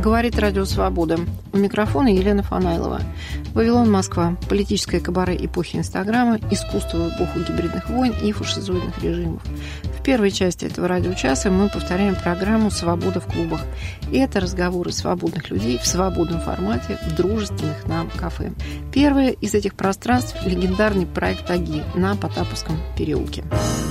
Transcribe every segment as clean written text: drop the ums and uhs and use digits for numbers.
Говорит Радио Свобода. У микрофона Елена Фанайлова. Вавилон, Москва. Политическое кабаре эпохи Инстаграма, искусство в эпоху гибридных войн и фашизоидных режимов. В первой части этого радиочаса мы повторяем программу «Свобода в клубах». И это разговоры свободных людей в свободном формате в дружественных нам кафе. Первое из этих пространств – легендарный проект «Аги» на Потаповском переулке.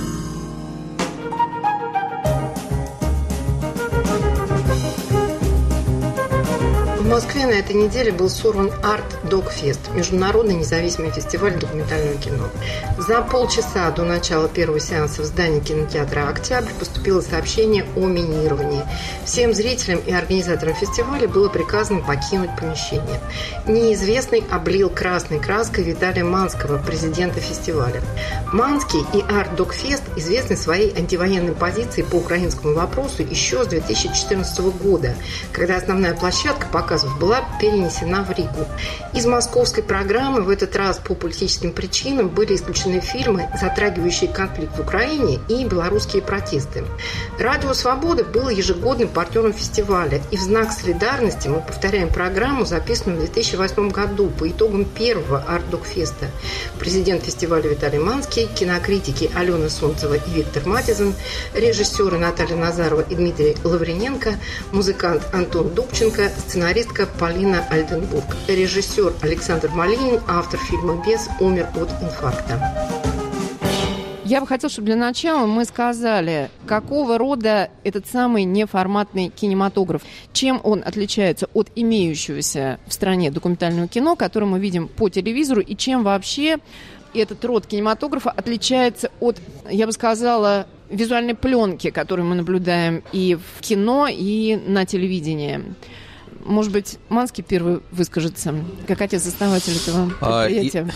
В Москве на этой неделе был сорван Арт-Док-Фест, международный независимый фестиваль документального кино. За полчаса до начала первого сеанса в здании кинотеатра «Октябрь» поступило сообщение о минировании. Всем зрителям и организаторам фестиваля было приказано покинуть помещение. Неизвестный облил красной краской Виталия Манского, президента фестиваля. Манский и Арт-Док-Фест известны своей антивоенной позицией по украинскому вопросу еще с 2014 года, когда основная площадка показывала была перенесена в Ригу. Из московской программы в этот раз по политическим причинам были исключены фильмы, затрагивающие конфликт в Украине и белорусские протесты. Радио «Свобода» было ежегодным партнером фестиваля, и в знак солидарности мы повторяем программу, записанную в 2008 году по итогам первого Арт-Док-феста. Президент фестиваля Виталий Манский, кинокритики Алена Солнцева и Виктор Матизен, режиссеры Наталья Назарова и Дмитрий Лаврененко, музыкант Антон Дубченко, сценарист Полина Альденбург. Режиссер Александр Малинин, автор фильма «Бес», умер от инфаркта. Я бы хотела, чтобы для начала мы сказали, какого рода этот самый неформатный кинематограф, чем он отличается от имеющегося в стране документального кино, которое мы видим по телевизору, и чем вообще этот род кинематографа отличается от, я бы сказала, визуальной пленки, которую мы наблюдаем и в кино, и на телевидении. Может быть, Манский первый выскажется, как отец-основатель этого предприятия.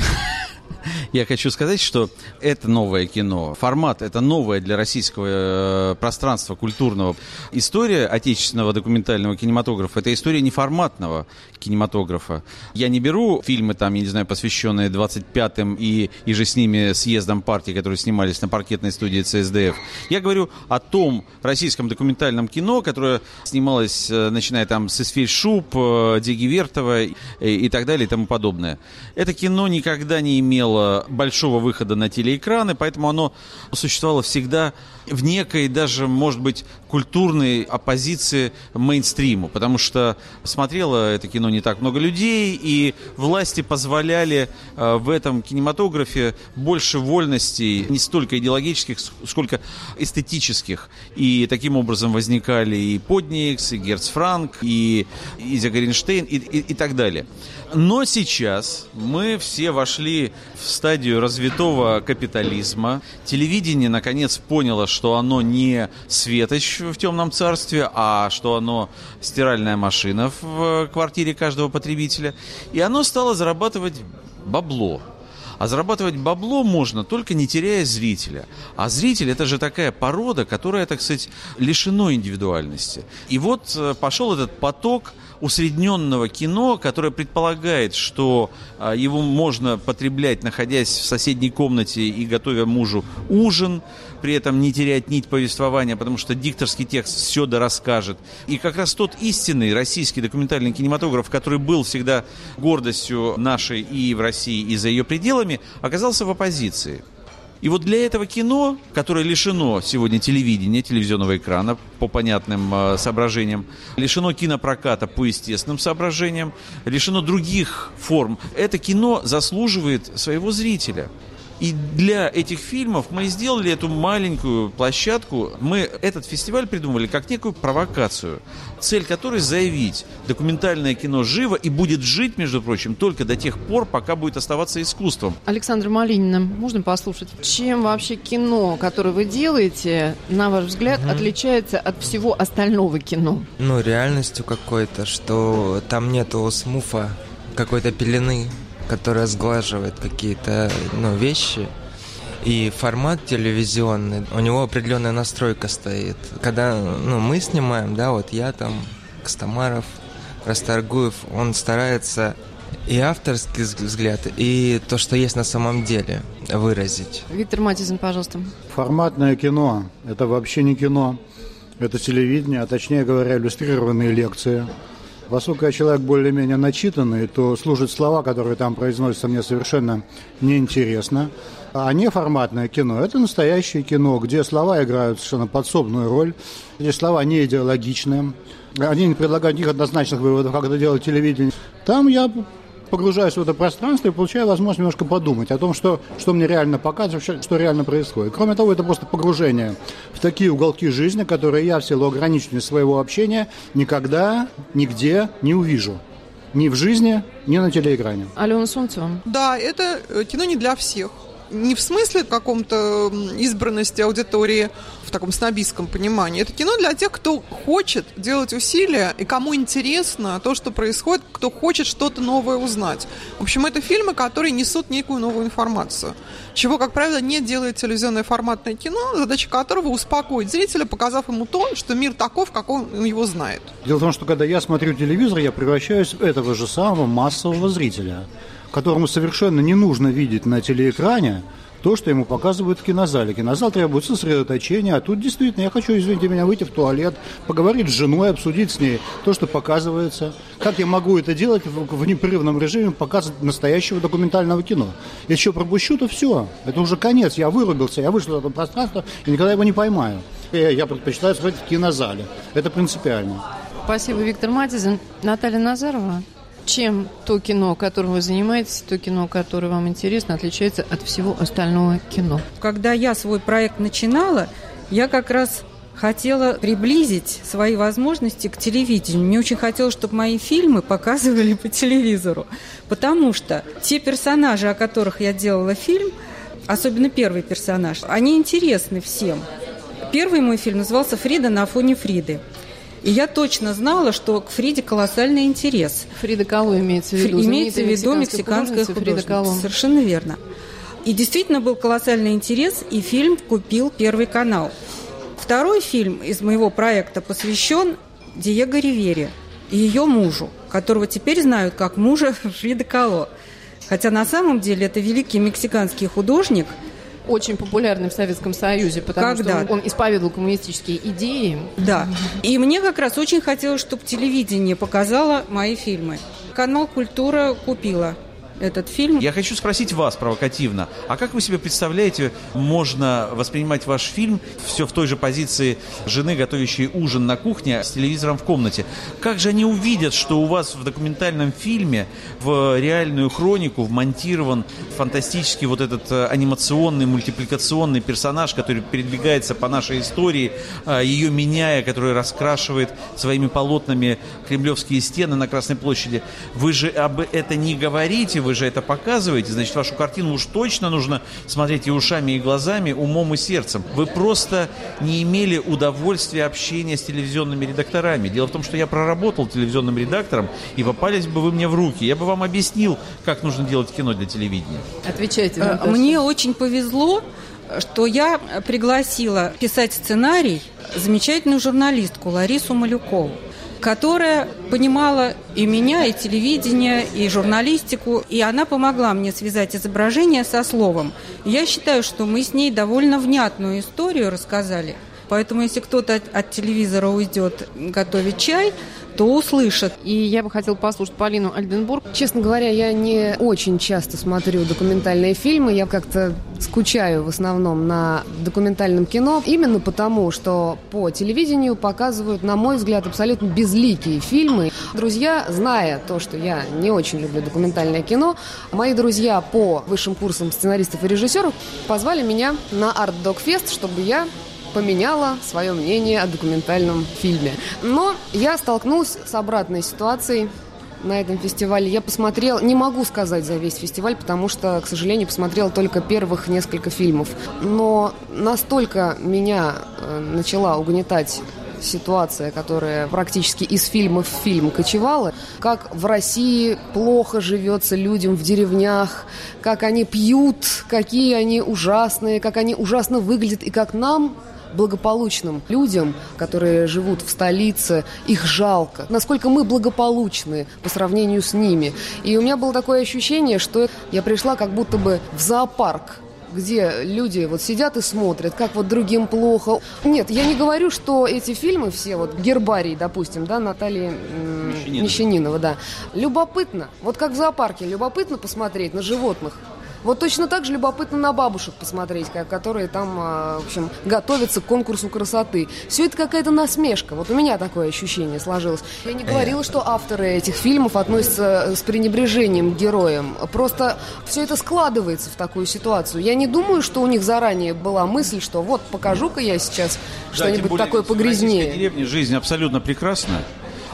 Я хочу сказать, что это новое кино. Формат – это новое для российского пространства культурного. История отечественного документального кинематографа – это история неформатного кинематографа. Я не беру фильмы, там, я не знаю, посвященные 25-м и же с ними съездам партии, которые снимались на паркетной студии ЦСДФ. Я говорю о том российском документальном кино, которое снималось, начиная там с Исфель Шуб, Деги Вертова и так далее и тому подобное. Это кино никогда не имело большого выхода на телеэкраны, поэтому оно существовало всегда в некой даже, может быть, культурной оппозиции мейнстриму, потому что смотрело это кино не так много людей, и власти позволяли в этом кинематографе больше вольностей, не столько идеологических, сколько эстетических. И таким образом возникали и Подникс, и Герц Франк, и Изя Горенштейн, и так далее. Но сейчас мы все вошли в стадию развитого капитализма. Телевидение, наконец, поняло, что оно не светоч в темном царстве, а что оно стиральная машина в квартире каждого потребителя. И оно стало зарабатывать бабло. А зарабатывать бабло можно, только не теряя зрителя. А зритель – это же такая порода, которая, так сказать, лишена индивидуальности. И вот пошел этот поток усредненного кино, которое предполагает, что его можно потреблять, находясь в соседней комнате и готовя мужу ужин, при этом не терять нить повествования, потому что дикторский текст все дорасскажет. И как раз тот истинный российский документальный кинематограф, который был всегда гордостью нашей и в России, и за ее пределами, оказался в оппозиции. И вот для этого кино, которое лишено сегодня телевидения, телевизионного экрана по понятным соображениям, лишено кинопроката по естественным соображениям, лишено других форм, это кино заслуживает своего зрителя. И для этих фильмов мы сделали эту маленькую площадку. Мы этот фестиваль придумали как некую провокацию, цель которой заявить: документальное кино живо и будет жить, между прочим, только до тех пор, пока будет оставаться искусством. Александр Малинин, можно послушать? Чем вообще кино, которое вы делаете, на ваш взгляд, отличается от всего остального кино? Реальностью какой-то, что там нету смуфа, какой-то пелены, которая сглаживает какие-то вещи. И формат телевизионный, у него определенная настройка стоит. Когда мы снимаем, я там, Костомаров, Расторгуев, он старается и авторский взгляд, и то, что есть на самом деле, выразить. Виктор Матизен, пожалуйста. Форматное кино – это вообще не кино. Это телевидение, а точнее говоря, иллюстрированные лекции. Поскольку я человек более-менее начитанный, то слушать слова, которые там произносятся, мне совершенно неинтересно. А неформатное кино – это настоящее кино, где слова играют совершенно подсобную роль, где слова не идеологичные, они не предлагают никаких однозначных выводов, как это делает телевидение. Там я погружаюсь в это пространство и получаю возможность немножко подумать о том, что мне реально показывает, что реально происходит. Кроме того, это просто погружение в такие уголки жизни, которые я в силу ограниченности своего общения никогда, нигде не увижу. Ни в жизни, ни на телеэкране. Алена Сунцева. Да, это кино не для всех. Не в смысле каком-то избранности аудитории в таком снобистском понимании. Это кино для тех, кто хочет делать усилия и кому интересно то, что происходит, кто хочет что-то новое узнать. В общем, это фильмы, которые несут некую новую информацию. Чего, как правило, не делает телевизионное форматное кино, задача которого успокоить зрителя, показав ему то, что мир таков, как он его знает. Дело в том, что когда я смотрю телевизор, я превращаюсь в этого же самого массового зрителя, которому совершенно не нужно видеть на телеэкране то, что ему показывают в кинозале. Кинозал требует сосредоточения, а тут действительно я хочу, извините меня, выйти в туалет, поговорить с женой, обсудить с ней то, что показывается. Как я могу это делать в непрерывном режиме показа настоящего документального кино? Если еще пропущу, то все, это уже конец, я вырубился, я вышел из этого пространства и никогда его не поймаю. Я предпочитаю смотреть в кинозале, это принципиально. Спасибо, Виктор Матизин. Наталья Назарова. Чем то кино, которым вы занимаетесь, то кино, которое вам интересно, отличается от всего остального кино? Когда я свой проект начинала, я как раз хотела приблизить свои возможности к телевидению. Мне очень хотелось, чтобы мои фильмы показывали по телевизору, потому что те персонажи, о которых я делала фильм, особенно первый персонаж, они интересны всем. Первый мой фильм назывался «Фрида на фоне Фриды». И я точно знала, что к Фриде колоссальный интерес. Фрида Кало имеется в виду. Имеется в виду мексиканская художница. Совершенно верно. И действительно был колоссальный интерес, и фильм купил Первый канал. Второй фильм из моего проекта посвящен Диего Ривере и ее мужу, которого теперь знают как мужа Фриды Кало. Хотя на самом деле это великий мексиканский художник, очень популярный в Советском Союзе, потому что он исповедовал коммунистические идеи. Да. И мне как раз очень хотелось, чтобы телевидение показало мои фильмы. Канал «Культура» купила этот фильм. Я хочу спросить вас провокативно, а как вы себе представляете, можно воспринимать ваш фильм все в той же позиции жены, готовящей ужин на кухне с телевизором в комнате? Как же они увидят, что у вас в документальном фильме в реальную хронику вмонтирован фантастический вот этот анимационный, мультипликационный персонаж, который передвигается по нашей истории, ее меняя, который раскрашивает своими полотнами кремлевские стены на Красной площади? Вы же об этом не говорите, вы же это показываете, значит, вашу картину уж точно нужно смотреть и ушами, и глазами, умом и сердцем. Вы просто не имели удовольствия общения с телевизионными редакторами. Дело в том, что я проработал телевизионным редактором, и попались бы вы мне в руки. Я бы вам объяснил, как нужно делать кино для телевидения. Отвечайте. Наташа. Мне очень повезло, что я пригласила писать сценарий замечательную журналистку Ларису Малюкову, которая понимала и меня, и телевидение, и журналистику, и она помогла мне связать изображение со словом. Я считаю, что мы с ней довольно внятную историю рассказали. Поэтому, если кто-то от телевизора уйдет готовить чай, то услышат. И я бы хотела послушать Полину Альденбург. Честно говоря, я не очень часто смотрю документальные фильмы. Я как-то скучаю в основном на документальном кино. Именно потому, что по телевидению показывают, на мой взгляд, абсолютно безликие фильмы. Друзья, зная то, что я не очень люблю документальное кино, мои друзья по высшим курсам сценаристов и режиссеров позвали меня на Art Dog Fest, чтобы я поменяла свое мнение о документальном фильме. Но я столкнулась с обратной ситуацией на этом фестивале. Я посмотрела, не могу сказать за весь фестиваль, потому что, к сожалению, посмотрела только первых несколько фильмов. Но настолько меня начала угнетать ситуация, которая практически из фильма в фильм кочевала, как в России плохо живется людям в деревнях, как они пьют, какие они ужасные, как они ужасно выглядят, и как нам, благополучным людям, которые живут в столице, их жалко. Насколько мы благополучны по сравнению с ними. И у меня было такое ощущение, что я пришла как будто бы в зоопарк где люди вот сидят и смотрят, как вот другим плохо. Нет, я не говорю, что эти фильмы все, вот «Гербарий», допустим, да, Натальи Мещаниновой, да, любопытно, вот как в зоопарке, любопытно посмотреть на животных. Вот точно так же любопытно на бабушек посмотреть, которые там, в общем, готовятся к конкурсу красоты. Все это какая-то насмешка. Вот у меня такое ощущение сложилось. Я не говорила, что авторы этих фильмов относятся с пренебрежением к героям. Просто все это складывается в такую ситуацию. Я не думаю, что у них заранее была мысль, что вот покажу-ка я сейчас что-нибудь такое погрязнее. В российской деревне жизнь абсолютно прекрасна.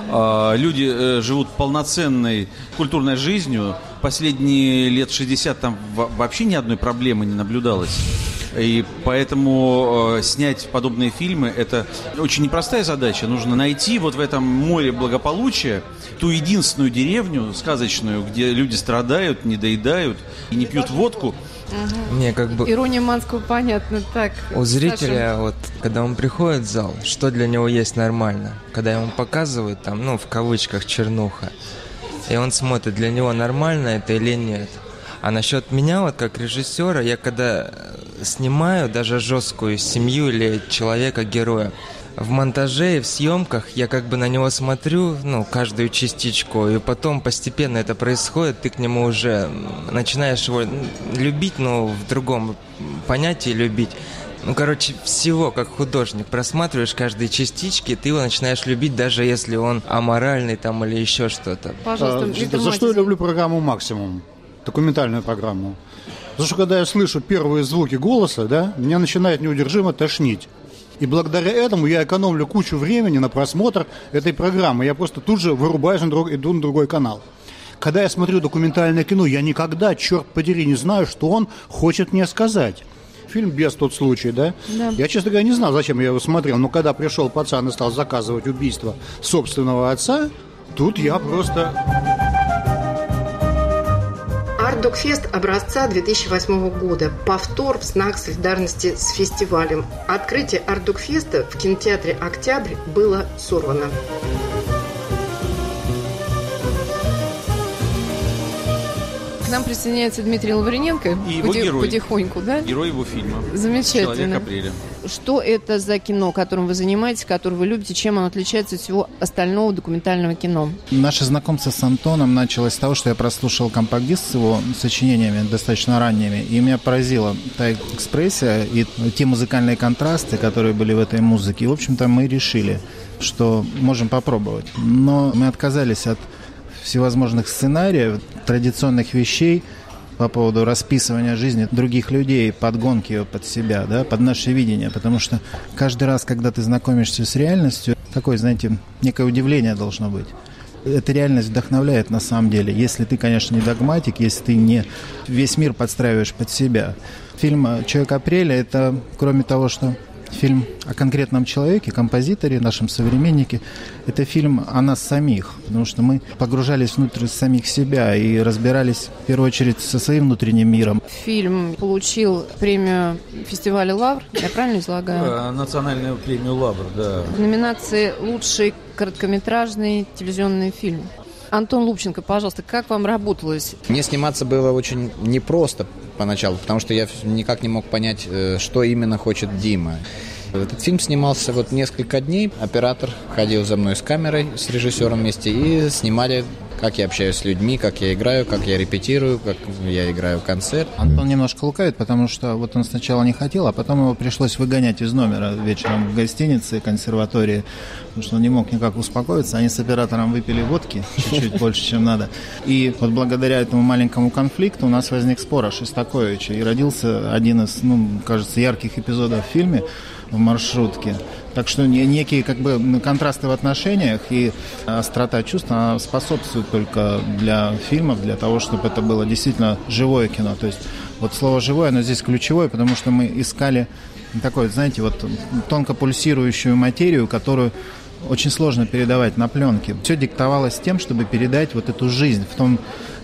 Люди живут полноценной культурной жизнью. Последние лет 60 там вообще ни одной проблемы не наблюдалось. И поэтому снять подобные фильмы – это очень непростая задача. Нужно найти вот в этом море благополучия ту единственную деревню сказочную, где люди страдают, не доедают и не пьют водку. Мне как бы... Ирония Манского понятна. Так, у зрителя, вот, когда он приходит в зал, что для него есть нормально? Когда ему показывают, там, ну, в кавычках, чернуха, и он смотрит, для него нормально это или нет. А насчет меня, вот как режиссера, я когда снимаю даже жесткую семью или человека-героя, в монтаже и в съемках я как бы на него смотрю, ну, каждую частичку, и потом постепенно это происходит, ты к нему уже начинаешь его любить, но в другом понятии любить. Ну, короче, всего, как художник, просматриваешь каждые частички, ты его начинаешь любить, даже если он аморальный там или еще что-то. Пожалуйста, за что я люблю программу «Максимум», документальную программу? Потому что, когда я слышу первые звуки голоса, да, меня начинает неудержимо тошнить. И благодаря этому я экономлю кучу времени на просмотр этой программы. Я просто тут же вырубаюсь, иду на другой канал. Когда я смотрю документальное кино, я никогда, черт подери, не знаю, что он хочет мне сказать. Фильм «Без» тот случай, да? Да. Я, честно говоря, не знал, зачем я его смотрел. Но когда пришел пацан и стал заказывать убийство собственного отца, тут я просто... Арт-Док-фест образца 2008 года. Повтор в знак солидарности с фестивалем. Открытие Арт-Док-феста в кинотеатре «Октябрь» было сорвано. К нам присоединяется Дмитрий Лавриненко. И его герой. Потихоньку, да? Герой его фильма. Замечательно. «Человек апреля». Что это за кино, которым вы занимаетесь, которое вы любите, чем оно отличается от всего остального документального кино? Наше знакомство с Антоном началось с того, что я прослушал компакт-диск с его сочинениями, достаточно ранними, и меня поразила та экспрессия и те музыкальные контрасты, которые были в этой музыке. И, в общем-то, мы решили, что можем попробовать. Но мы отказались от всевозможных сценариев, традиционных вещей по поводу расписывания жизни других людей, подгонки ее под себя, да, под наше видение, потому что каждый раз, когда ты знакомишься с реальностью, такое, знаете, некое удивление должно быть. Эта реальность вдохновляет на самом деле, если ты, конечно, не догматик, если ты не весь мир подстраиваешь под себя. Фильм «Человек апреля» — это, кроме того, что фильм о конкретном человеке, композиторе, нашем современнике. Это фильм о нас самих, потому что мы погружались внутрь самих себя и разбирались, в первую очередь, со своим внутренним миром. Фильм получил премию фестиваля «Лавр», я правильно излагаю? Национальную премию «Лавр», да. В номинации «Лучший короткометражный телевизионный фильм». Антон Лубченко, пожалуйста, как вам работалось? Мне сниматься было очень непросто поначалу, потому что я никак не мог понять, что именно хочет Дима. Этот фильм снимался вот несколько дней. Оператор ходил за мной с камерой, с режиссером вместе, и снимали, как я общаюсь с людьми, как я играю, как я репетирую, как я играю концерт. Антон немножко лукавит, потому что вот он сначала не хотел, а потом его пришлось выгонять из номера вечером в гостинице, консерватории, потому что он не мог никак успокоиться. Они с оператором выпили водки чуть-чуть больше, чем надо. И вот благодаря этому маленькому конфликту у нас возник спор о Шостаковиче. И родился один из, кажется, ярких эпизодов в фильме в маршрутке. Так что некие как бы контрасты в отношениях и острота чувств она способствует только для фильмов, для того, чтобы это было действительно живое кино. То есть вот слово «живое», оно здесь ключевое, потому что мы искали такой, знаете, вот тонко пульсирующую материю, которую очень сложно передавать на пленке. Все диктовалось тем, чтобы передать вот эту жизнь в том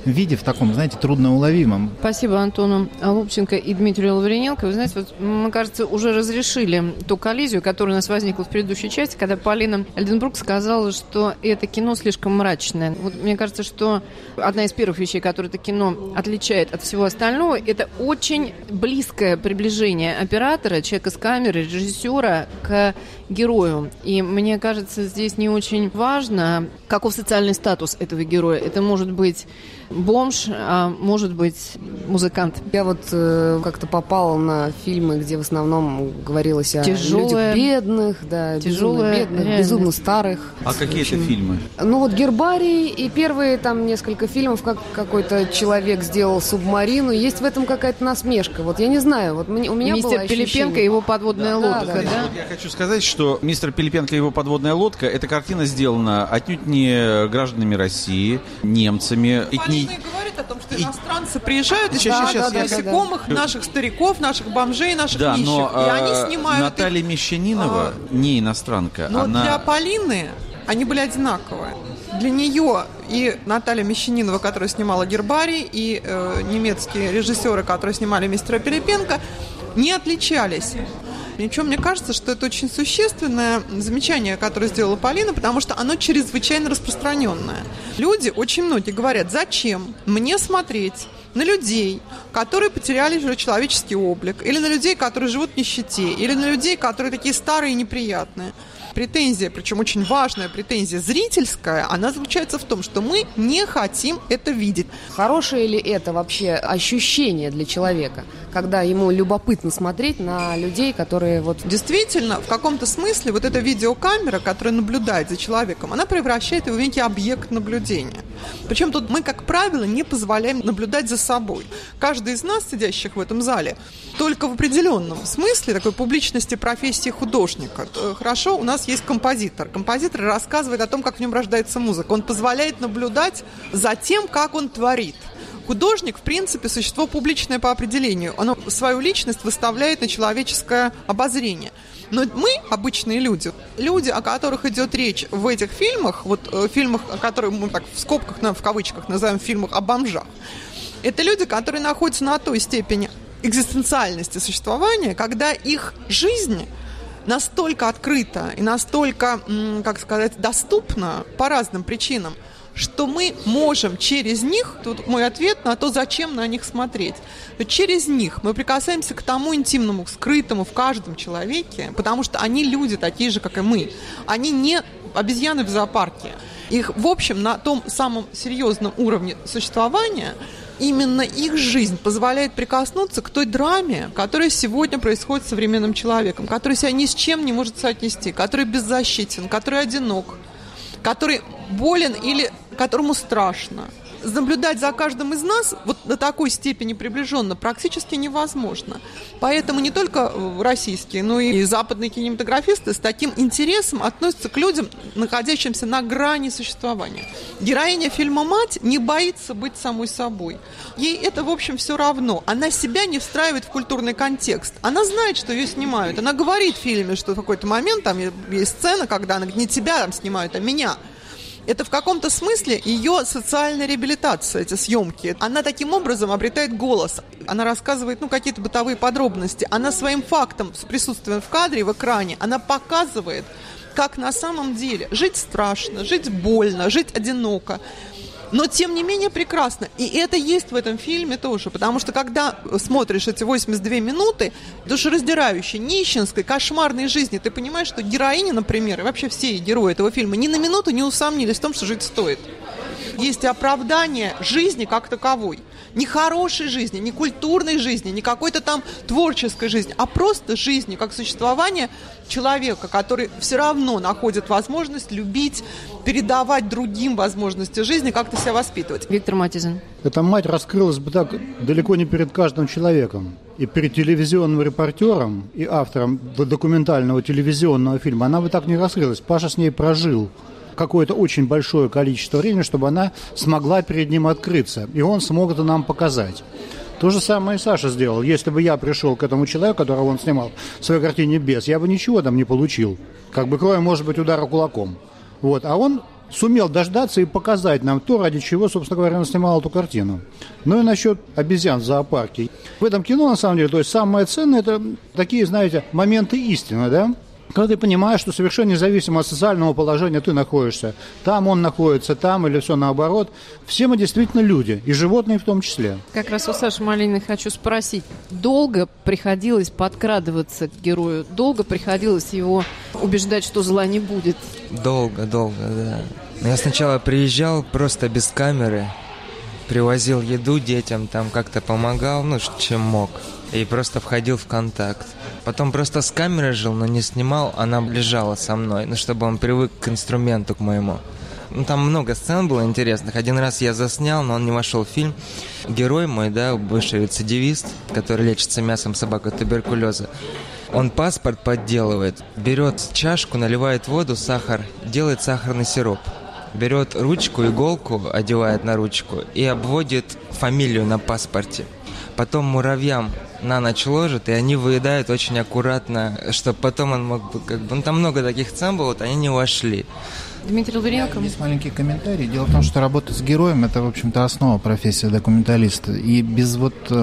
виде, в таком, знаете, трудноуловимом. Спасибо Антону Лубченко и Дмитрию Лаврененко. Вы знаете, вот, мы, кажется, уже разрешили ту коллизию, которая у нас возникла в предыдущей части, когда Полина Эльденбрук сказала, что это кино слишком мрачное. Вот мне кажется, что одна из первых вещей, которую это кино отличает от всего остального, это очень близкое приближение оператора, человека с камерой, режиссера к герою. И мне кажется, здесь не очень важно, каков социальный статус этого героя. Это может быть бомж, а может быть музыкант. Я вот как-то попала на фильмы, где в основном говорилось о людях бедных, да, безумно бедных, реальность. Безумно старых. А какие это фильмы? Ну вот «Гербарий» и первые там несколько фильмов, как какой-то человек сделал субмарину. Есть в этом какая-то насмешка. Вот я не знаю, вот у меня Мистер было ощущение. Пилипенко и его подводная лодка, да? Вот я хочу сказать, что «Мистер Пилипенко и его подводная лодка» — эта картина сделана отнюдь не гражданами России, немцами. Полина говорит о том, что иностранцы приезжают и насекомых, наших стариков, наших бомжей, наших нищих. И они снимают... Наталья Мещанинова не иностранка. Но для Полины они были одинаковые. Для нее и Наталья Мещанинова, которая снимала «Гербарий», и немецкие режиссеры, которые снимали «Мистера Пилипенко», не отличались. Причем мне кажется, что это очень существенное замечание, которое сделала Полина, потому что оно чрезвычайно распространенное. Люди, очень многие говорят, зачем мне смотреть на людей, которые потеряли уже человеческий облик, или на людей, которые живут в нищете, или на людей, которые такие старые и неприятные. Претензия, причем очень важная претензия зрительская, она заключается в том, что мы не хотим это видеть. Хорошее ли это вообще ощущение для человека, когда ему любопытно смотреть на людей, которые вот... Действительно, в каком-то смысле вот эта видеокамера, которая наблюдает за человеком, она превращает его в некий объект наблюдения. Причем тут мы, как правило, не позволяем наблюдать за собой. Каждый из нас, сидящих в этом зале, только в определенном смысле такой публичности профессии художника. Хорошо, у нас есть композитор. Композитор рассказывает о том, как в нем рождается музыка. Он позволяет наблюдать за тем, как он творит. Художник, в принципе, существо публичное по определению. Оно свою личность выставляет на человеческое обозрение. Но мы, обычные люди, о которых идет речь в этих фильмах, вот фильмах, которые мы так в скобках, в кавычках называем фильмах о бомжах, это люди, которые находятся на той степени экзистенциальности существования, когда их жизнь настолько открыта и настолько, как сказать, доступна по разным причинам, что мы можем через них, тут мой ответ на то, зачем на них смотреть, через них мы прикасаемся к тому интимному, скрытому в каждом человеке, потому что они люди такие же, как и мы. Они не обезьяны в зоопарке. Их, в общем, на том самом серьезном уровне существования именно их жизнь позволяет прикоснуться к той драме, которая сегодня происходит с современным человеком, который себя ни с чем не может соотнести, который беззащитен, который одинок, который болен или которому страшно. Наблюдать за каждым из нас вот до такой степени приближенно практически невозможно. Поэтому не только российские, но и западные кинематографисты с таким интересом относятся к людям, находящимся на грани существования. Героиня фильма «Мать» не боится быть самой собой. Ей это, в общем, все равно. Она себя не встраивает в культурный контекст. Она знает, что ее снимают. Она говорит в фильме, что в какой-то момент там есть сцена, когда она говорит, не тебя там снимают, а меня. Это в каком-то смысле ее социальная реабилитация, эти съемки. Она таким образом обретает голос. Она рассказывает какие-то бытовые подробности. Она своим фактом, с присутствием в кадре, в экране, она показывает, как на самом деле жить страшно, жить больно, жить одиноко. Но, тем не менее, прекрасно. И это есть в этом фильме тоже. Потому что, когда смотришь эти 82 минуты душераздирающей, нищенской, кошмарной жизни, ты понимаешь, что героиня, например, и вообще все герои этого фильма ни на минуту не усомнились в том, что жить стоит. Есть оправдание жизни как таковой. Не хорошей жизни, не культурной жизни, не какой-то там творческой жизни, а просто жизни, как существование человека, который все равно находит возможность любить, передавать другим возможности жизни, как-то себя воспитывать. Виктор Матизин. Эта мать раскрылась бы так далеко не перед каждым человеком. И перед телевизионным репортером, и автором документального телевизионного фильма она бы так не раскрылась. Паша с ней прожил какое-то очень большое количество времени, чтобы она смогла перед ним открыться. И он смог это нам показать. То же самое и Саша сделал. Если бы я пришел к этому человеку, которого он снимал в своей картине «Бес», я бы ничего там не получил. Кроме, может быть, удара кулаком. А он сумел дождаться и показать нам то, ради чего, собственно говоря, он снимал эту картину. Ну и насчет обезьян в зоопарке. В этом кино, на самом деле, то есть самое ценное, это такие, знаете, моменты истины, да? Когда ты понимаешь, что совершенно независимо от социального положения ты находишься, там он находится, там или все наоборот, все мы действительно люди, и животные в том числе. Как раз у Саши Малининой хочу спросить, долго приходилось подкрадываться к герою, долго приходилось его убеждать, что зла не будет? Долго, да. Я сначала приезжал просто без камеры, привозил еду детям, там как-то помогал, чем мог. И просто входил в контакт. Потом просто с камерой жил, но не снимал, она лежала со мной, чтобы он привык к инструменту, к моему. Там много сцен было интересных. Один раз я заснял, но он не вошел в фильм. Герой мой, бывший рецидивист, который лечится мясом собак от туберкулеза. Он паспорт подделывает, берет чашку, наливает воду, сахар, делает сахарный сироп. Берет ручку, иголку, одевает на ручку и обводит фамилию на паспорте. Потом муравьям на ночь ложат, и они выедают очень аккуратно, чтобы потом он мог бы там много таких сцен было, они не вошли. Дмитрий Лаврененко. Есть маленький комментарий. Дело в том, что работа с героем – это, в общем-то, основа профессии документалиста. И без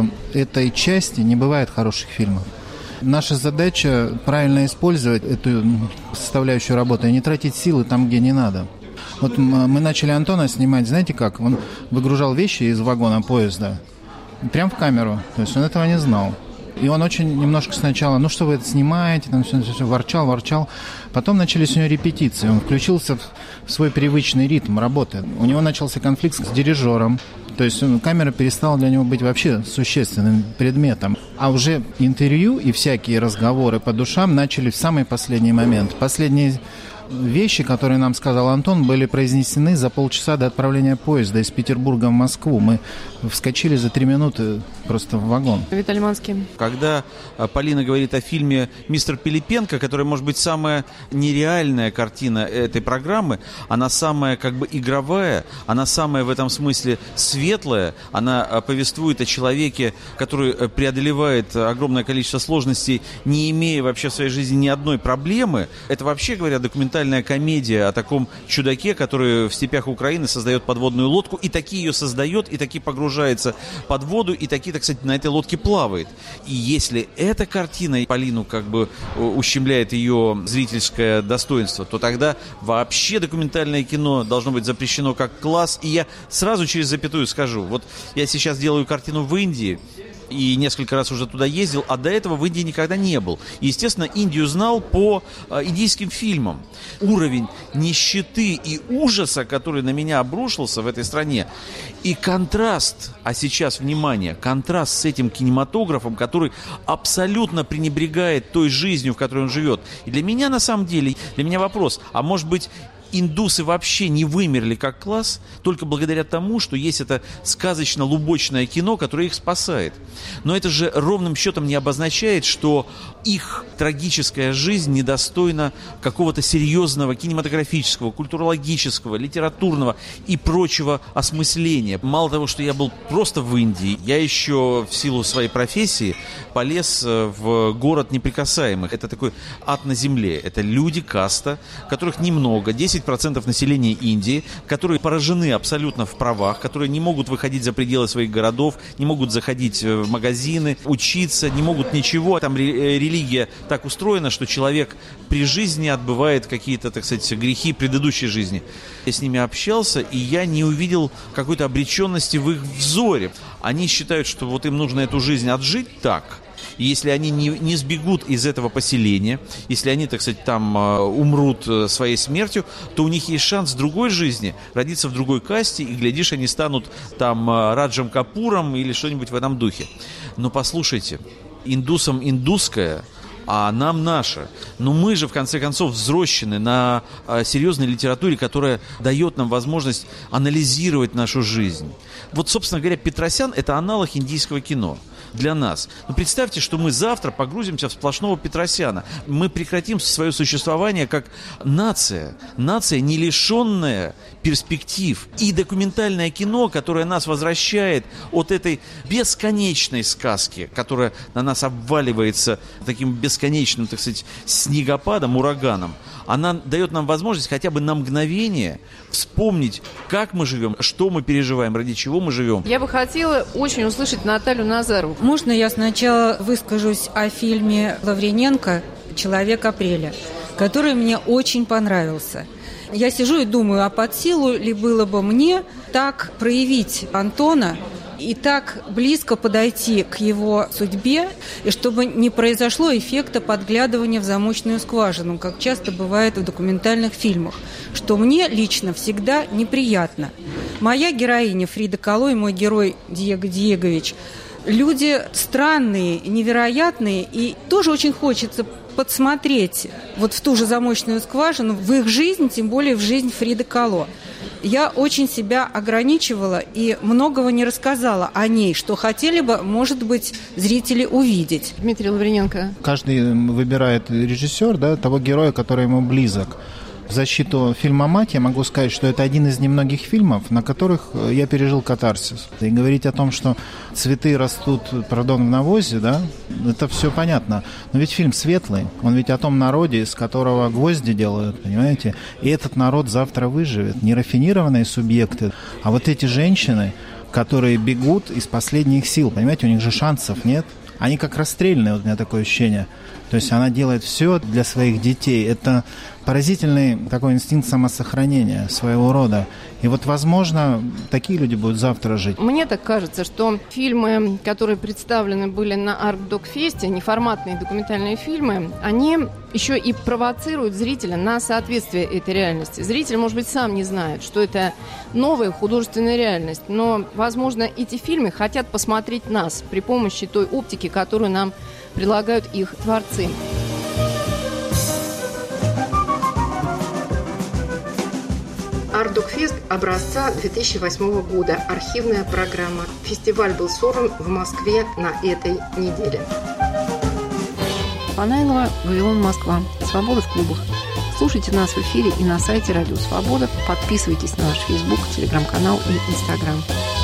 этой части не бывает хороших фильмов. Наша задача правильно использовать эту составляющую работы и не тратить силы там, где не надо. Вот мы начали Антона снимать, знаете как? Он выгружал вещи из вагона поезда прям в камеру, то есть он этого не знал. И он очень немножко сначала, что вы это снимаете, там все ворчал. Потом начались у него репетиции, он включился в свой привычный ритм работы. У него начался конфликт с дирижером, то есть камера перестала для него быть вообще существенным предметом. А уже интервью и всякие разговоры по душам начали в самый последний момент. Последние вещи, которые нам сказал Антон, были произнесены за полчаса до отправления поезда из Петербурга в Москву. Мы вскочили за 3 минуты просто в вагон. Виталий Манский. Когда Полина говорит о фильме «Мистер Пилипенко», который, может быть, самая нереальная картина этой программы, она самая игровая, она самая в этом смысле светлая, она повествует о человеке, который преодолевает огромное количество сложностей, не имея вообще в своей жизни ни одной проблемы. Это вообще, говоря, документальная комедия о таком чудаке, который в степях Украины создает подводную лодку, и таки ее создает, и таки погружается под воду, и таки, так сказать, на этой лодке плавает. И если эта картина Полину ущемляет ее зрительское достоинство, то тогда вообще документальное кино должно быть запрещено как класс. И я сразу через запятую скажу, вот я сейчас делаю картину в Индии, и несколько раз уже туда ездил, а до этого в Индии никогда не был. И, естественно, Индию знал по индийским фильмам. Уровень нищеты и ужаса, который на меня обрушился в этой стране, и контраст, а сейчас, внимание, контраст с этим кинематографом, который абсолютно пренебрегает той жизнью, в которой он живет. И для меня, на самом деле, вопрос, а может быть, индусы вообще не вымерли как класс только благодаря тому, что есть это сказочно-лубочное кино, которое их спасает. Но это же ровным счетом не обозначает, что их трагическая жизнь недостойна какого-то серьезного кинематографического, культурологического, литературного и прочего осмысления. Мало того, что я был просто в Индии, я еще в силу своей профессии полез в город неприкасаемых. Это такой ад на земле. Это люди, каста, которых немного, 10% населения Индии, которые поражены абсолютно в правах, которые не могут выходить за пределы своих городов, не могут заходить в магазины, учиться, не могут ничего. Там религия так устроена, что человек при жизни отбывает какие-то, так сказать, грехи предыдущей жизни. Я с ними общался, и я не увидел какой-то обреченности в их взоре. Они считают, что вот им нужно эту жизнь отжить так. И если они не сбегут из этого поселения, если они, так сказать, там умрут своей смертью, то у них есть шанс в другой жизни родиться в другой касте, и, глядишь, они станут там Раджем Капуром или что-нибудь в этом духе. Но послушайте, индусам индусское, а нам наше. Но мы же, в конце концов, взрослены на серьезной литературе, которая дает нам возможность анализировать нашу жизнь. Вот, собственно говоря, Петросян – это аналог индийского кино. для нас. Но представьте, что мы завтра погрузимся в сплошного Петросяна. Мы прекратим свое существование как нация. Нация, не лишенная перспектив. И документальное кино, которое нас возвращает от этой бесконечной сказки, которая на нас обваливается таким бесконечным, так сказать, снегопадом, ураганом, она дает нам возможность хотя бы на мгновение вспомнить, как мы живем, что мы переживаем, ради чего мы живем. Я бы хотела очень услышать Наталью Назарову. Можно я сначала выскажусь о фильме Лавриненко «Человек апреля», который мне очень понравился. Я сижу и думаю, а под силу ли было бы мне так проявить Антона и так близко подойти к его судьбе, и чтобы не произошло эффекта подглядывания в замочную скважину, как часто бывает в документальных фильмах, что мне лично всегда неприятно. Моя героиня Фрида Кало и мой герой Диего Диегович – люди странные, невероятные, и тоже очень хочется подсмотреть вот в ту же замочную скважину, в их жизнь, тем более в жизнь Фриды Кало. Я очень себя ограничивала и многого не рассказала о ней, что хотели бы, может быть, зрители увидеть. Дмитрий Лавриненко. Каждый выбирает режиссер, да, того героя, который ему близок. В защиту фильма «Мать» я могу сказать, что это один из немногих фильмов, на которых я пережил катарсис. И говорить о том, что цветы растут, пардон, в навозе, да, это все понятно. Но ведь фильм светлый, он ведь о том народе, из которого гвозди делают, понимаете? И этот народ завтра выживет. Не рафинированные субъекты, а вот эти женщины, которые бегут из последних сил, понимаете, у них же шансов нет. Они как расстрельные, вот у меня такое ощущение. То есть она делает все для своих детей. Это поразительный такой инстинкт самосохранения своего рода. И вот, возможно, такие люди будут завтра жить. Мне так кажется, что фильмы, которые представлены были на Арт-Док-фесте, неформатные документальные фильмы, они еще и провоцируют зрителя на соответствие этой реальности. Зритель, может быть, сам не знает, что это новая художественная реальность, но, возможно, эти фильмы хотят посмотреть нас при помощи той оптики, которую нам предлагают их творцы. Арт-Док-фест образца 2008 года. Архивная программа. Фестиваль был сорван в Москве на этой неделе. Панайлова, Вавилон, Москва. Свобода в клубах. Слушайте нас в эфире и на сайте Радио Свобода. Подписывайтесь на наш Facebook, Телеграм-канал и Инстаграм.